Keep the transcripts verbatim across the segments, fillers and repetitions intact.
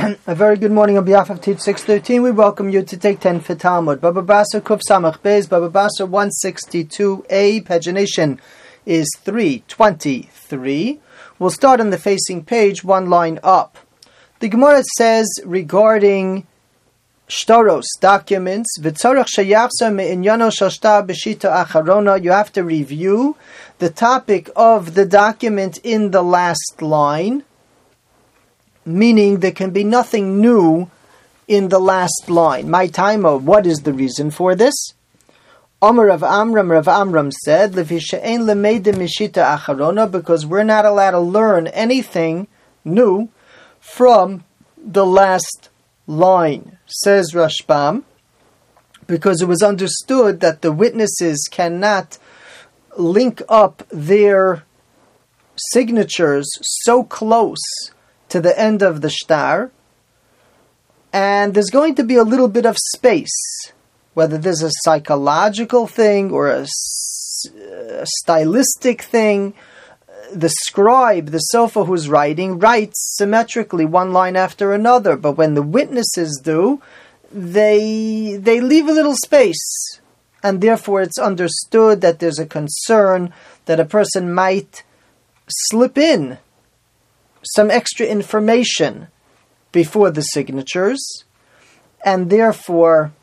A very good morning on behalf of Teach six thirteen. We welcome you to take ten for Talmud. Baba Basra Kuf Samach Bez, Baba Basra one sixty-two A. Pagination is three twenty-three. We'll start on the facing page, one line up. The Gemara says regarding shtaros, documents, v'tzorach sheyachzor me'inyano shel shtar b'shita acharona, you have to review the topic of the document in the last line, meaning there can be nothing new in the last line. My timer, what is the reason for this? Omer Rav Amram, Rav Amram said, Levi she'ein lemeidim mishita acharona, because we're not allowed to learn anything new from the last line. Says Rashbam, because it was understood that the witnesses cannot link up their signatures so close to the end of the shtar, and there's going to be a little bit of space, whether there's a psychological thing or a, a stylistic thing. The scribe, the sofa who's writing, writes symmetrically one line after another, but when the witnesses do, they they leave a little space, and therefore it's understood that there's a concern that a person might slip in some extra information before the signatures, and therefore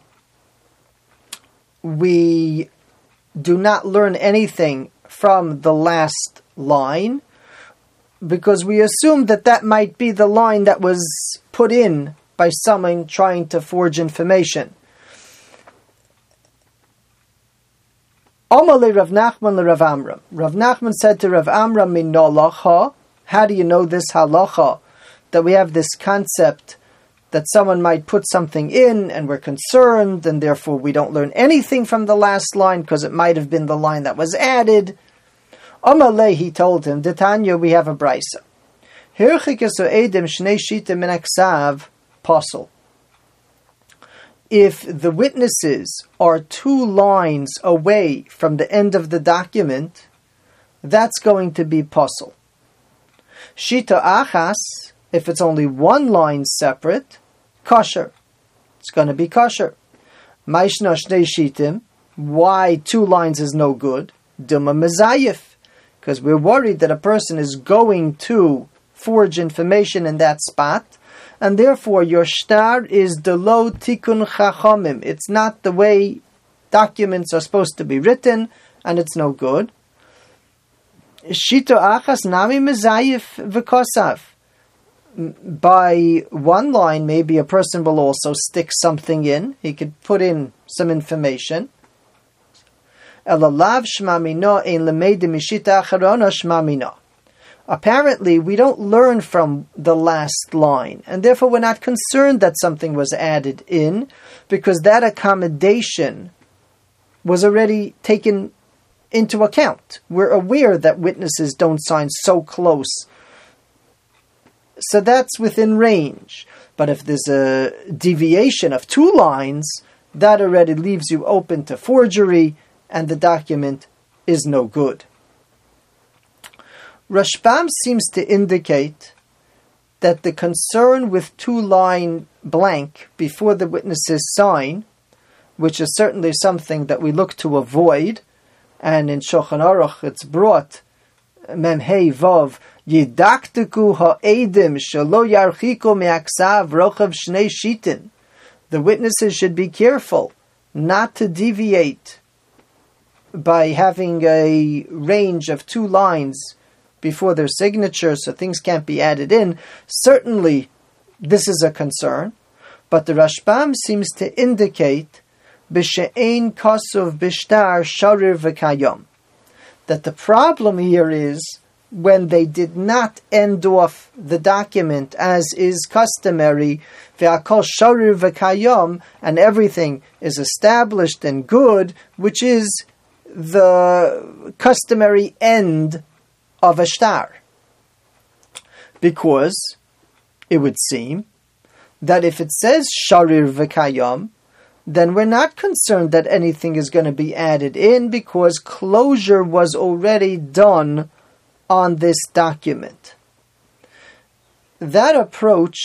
we do not learn anything from the last line, because we assume that that might be the line that was put in by someone trying to forge information. Omar le Rav Nachman le Rav Amram. Rav Nachman said to Rav Amram, min nolacha, how do you know this halacha, that we have this concept that someone might put something in and we're concerned and therefore we don't learn anything from the last line because it might have been the line that was added? Amalei, he told him, Detanya, we have a brisa. If the witnesses are two lines away from the end of the document, that's going to be pasul. Shita achas, if it's only one line separate, kosher. It's going to be kosher. Maishna shnei shitim, why two lines is no good? Duma mezayif, because we're worried that a person is going to forge information in that spot, and therefore your shtar is delo tikun chachamim. It's not the way documents are supposed to be written, and it's no good. Shita achas nami mezayif v'kosav. By one line, maybe a person will also stick something in. He could put in some information. Apparently, we don't learn from the last line, and therefore we're not concerned that something was added in, because that accommodation was already taken into account. We're aware that witnesses don't sign so close, so that's within range. But if there's a deviation of two lines, that already leaves you open to forgery, and the document is no good. Rashbam seems to indicate that the concern with two-line blank before the witnesses sign, which is certainly something that we look to avoid, and in Shulchan Aruch it's brought, Mem Hey Vav, Yidaktiku ha'edim shelo yarchiku me'aksav rochav shnei shitin. The witnesses should be careful not to deviate by having a range of two lines before their signature, so things can't be added in. Certainly, this is a concern, but the Rashbam seems to indicate b'she'ein kasuv b'shtar sharir v'kayom, that the problem here is when they did not end off the document as is customary, ve'akol sharir v'kayom, and everything is established and good, which is the customary end of a shtar. Because it would seem that if it says sharir v'kayom, then we're not concerned that anything is going to be added in, because closure was already done on this document. That approach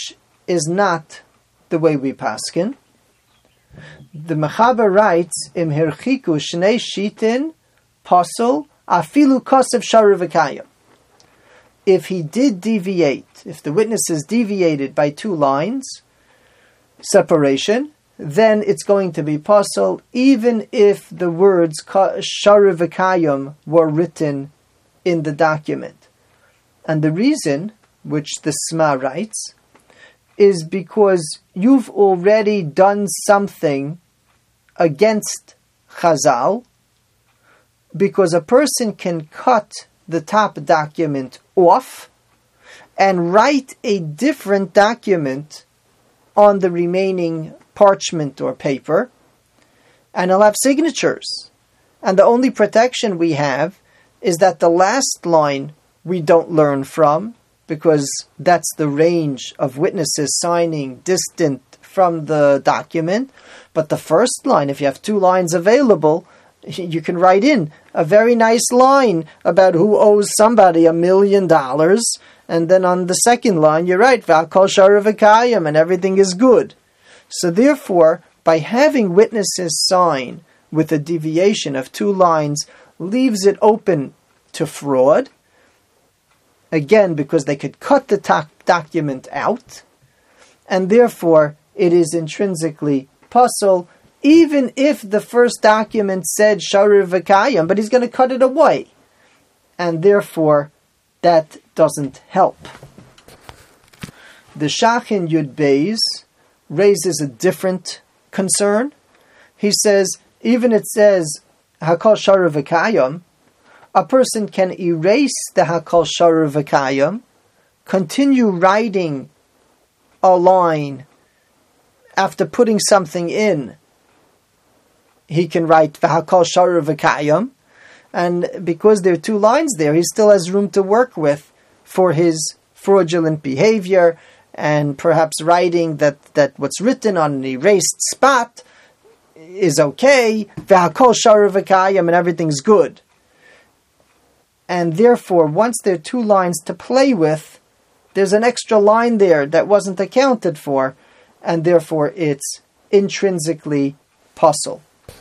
is not the way we paskin. The Mechaber writes, Im hirchiku shnei shitin pasul afilu kosev sharu v'kayim. If he did deviate, if the witnesses deviated by two lines, separation, then it's going to be pasul, even if the words sharu v'kayim were written in the document. And the reason, which the Sma writes, is because you've already done something against Chazal, because a person can cut the top document off and write a different document on the remaining parchment or paper, and he'll have signatures. And the only protection we have is that the last line we don't learn from, because that's the range of witnesses signing distant from the document. But the first line, if you have two lines available, you can write in a very nice line about who owes somebody a million dollars, and then on the second line you write V'akol sharu v'kayim, and everything is good. So therefore, by having witnesses sign with a deviation of two lines, leaves it open to fraud. Again, because they could cut the to- document out, and therefore it is intrinsically pasul, even if the first document said sharu v'kayim, but he's going to cut it away, and therefore that doesn't help. The Shachin Yud Beis raises a different concern. He says, even it says hakol sharu v'kayim, a person can erase the hakol sharu v'kayim, continue writing a line after putting something in. He can write v'hakol sharu v'kayim, and because there are two lines there, he still has room to work with for his fraudulent behavior, and perhaps writing that, that what's written on an erased spot is okay, v'hakol sharu v'kayim, and everything's good. And therefore, once there are two lines to play with, there's an extra line there that wasn't accounted for, and therefore it's intrinsically pasul.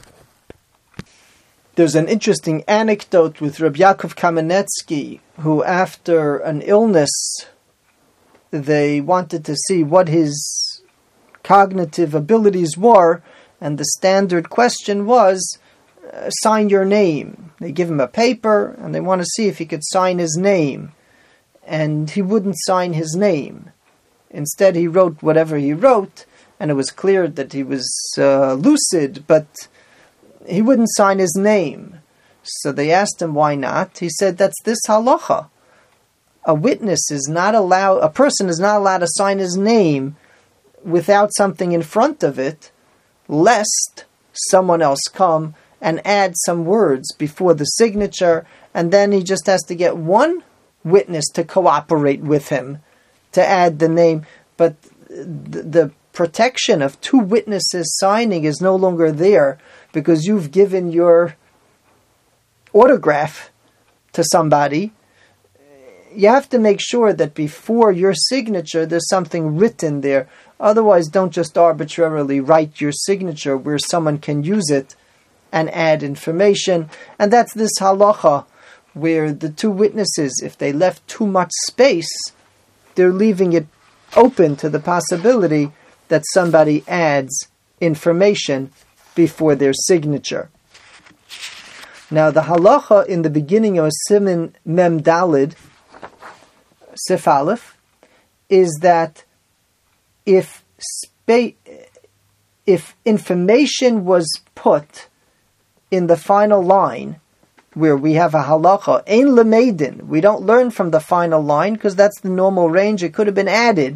There's an interesting anecdote with Rabbi Yaakov Kamenetsky, who after an illness, they wanted to see what his cognitive abilities were, and the standard question was, uh, sign your name. They give him a paper, and they want to see if he could sign his name. And he wouldn't sign his name. Instead, he wrote whatever he wrote, and it was clear that he was uh, lucid, but he wouldn't sign his name. So they asked him why not. He said, that's this halacha. A witness is not allowed, a person is not allowed to sign his name without something in front of it, lest someone else come and add some words before the signature, and then he just has to get one witness to cooperate with him to add the name. But the, the protection of two witnesses signing is no longer there, because you've given your autograph to somebody. You have to make sure that before your signature there's something written there. Otherwise, don't just arbitrarily write your signature where someone can use it and add information. And that's this halacha, where the two witnesses, if they left too much space, they're leaving it open to the possibility that somebody adds information before their signature. Now, the halacha in the beginning of Siman Mem Dalid, Sif Aleph, is that if spa- if information was put in the final line, where we have a halacha, ein lemeidin, we don't learn from the final line because that's the normal range, it could have been added.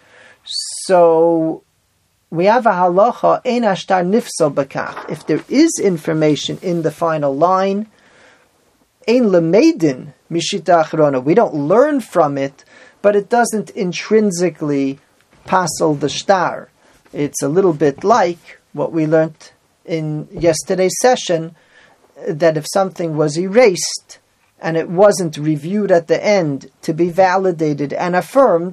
So we have a halacha, ein ashtar nifsal bakach. If there is information in the final line, ein lemeidin mishita achrona, we don't learn from it, but it doesn't intrinsically pasel the shtar. It's a little bit like what we learned in yesterday's session, that if something was erased and it wasn't reviewed at the end to be validated and affirmed,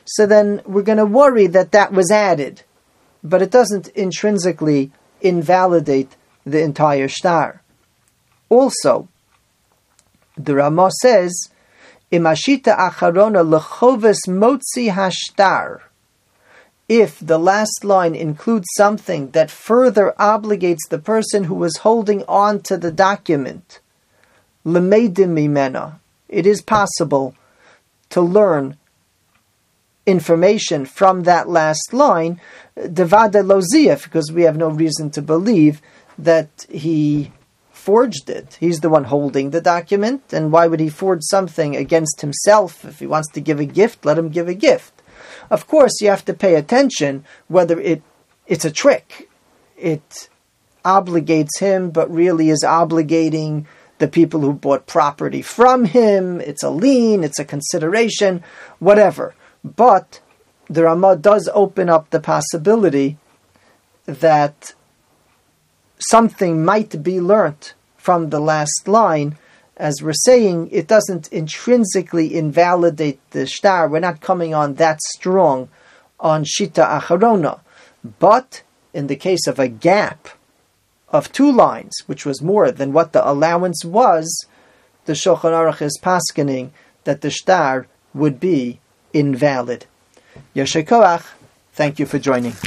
so then we're going to worry that that was added, but it doesn't intrinsically invalidate the entire shtar. Also, the Ramah says, Imashita acharona lechoves motzi hashtar. If the last line includes something that further obligates the person who was holding on to the document, lemeidim mimena, it is possible to learn information from that last line, devada loziyef, because we have no reason to believe that he forged it. He's the one holding the document, and why would he forge something against himself? If he wants to give a gift, let him give a gift. Of course, you have to pay attention whether it it's a trick. It obligates him, but really is obligating the people who bought property from him. It's a lien, it's a consideration, whatever. But the Ramah does open up the possibility that something might be learnt from the last line. As we're saying, it doesn't intrinsically invalidate the shtar. We're not coming on that strong on Shita Acharona. But in the case of a gap of two lines, which was more than what the allowance was, the Shulchan Aruch is paskening that the shtar would be invalid. Yasher Koach, thank you for joining.